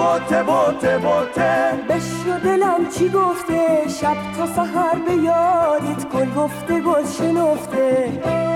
بوته بوته بوته، بشنو دلم چی گفته، شب تا سحر به یادت گل گفته گل شنفته.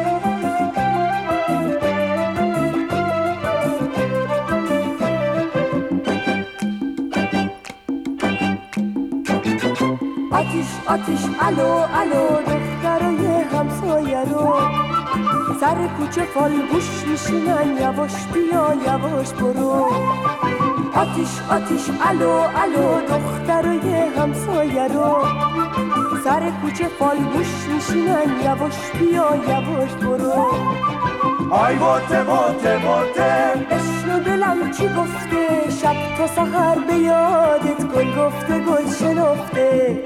آتیش آتیش الو الو دخترای همسایه رو، سر کوچه فالگوش میشینن یواش بیا یواش برو. آتیش آتیش الو الو دخترای همسایه رو، سر کوچه فالگوش میشینن یواش بیا یواش برو. آی بوته بوته بوته، بشنو دلم چی گفته، شب تا سحر به یادت گل گفته گل شنفته.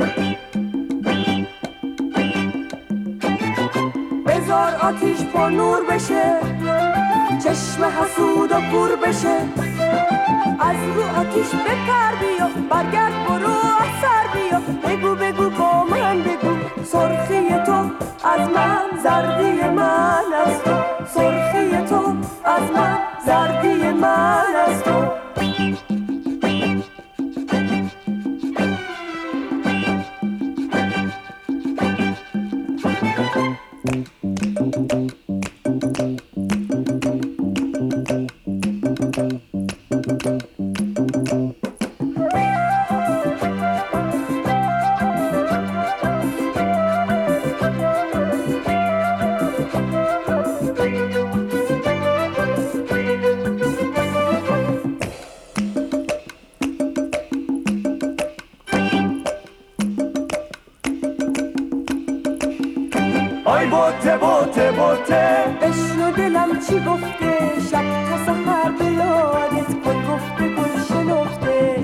بذار آتیش پر نور بشه، چشم حسود و کور بشه. از رو آتیش بپر بیا، برگرد برو از سر بیا. بگو بگو با من بگو، سرخی تو از من زردی من از تو، سرخی تو از من زردی من از تو. آی بوته بوته بوته، بشنو دلم چی گفته، شب تا سحر به یادت گل گفته گل شنفته.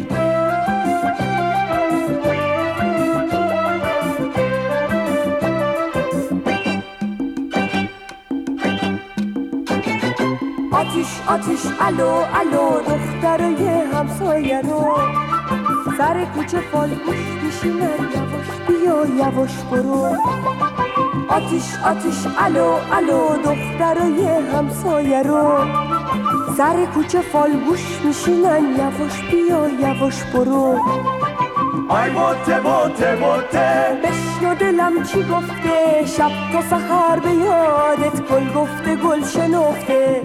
آتیش آتیش الو الو دخترای همسایه رو، سر کوچه فالگوش میشینن یواش بیا یواش برو. آتیش آتیش الو الو دخترای همسایه رو، سر کوچه فالگوش میشینن یواش بیا یواش برو. آی بوته بوته بوته، بشنو دلم چی گفته، شب تا سحر به یادت گل گفته گل شنفته.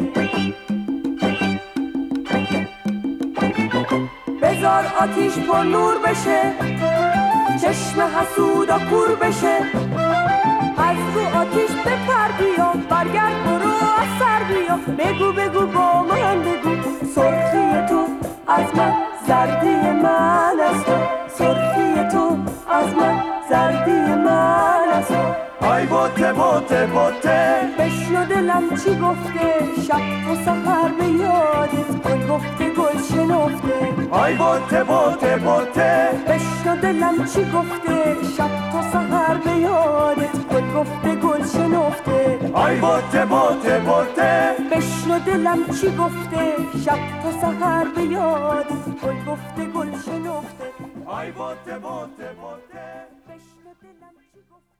بذار آتیش پر نور بشه، چشم حسود و کور بشه. از رو آتیش بپر بیا، برگرد برو از سر بیا. بگو بگو با من بگو، سرخی تو از من زردی من از تو، سرخی تو از من زردی من از تو. آی بوته بوته بوته، بشنو دلم چی گفته، شب تا سحر به یادت گل گفته گل شنفته. آی بوته بوته بوته، بشنو دلم چی گفته، شب تا سحر به یادت گل گفته گل شنفته. آی بوته بوته بوته، بشنو دلم چی گفته، شب تا سحر به یادت گل گفته گل شنفته. آی بوته بوته بوته. بشنو دلم چی گفته.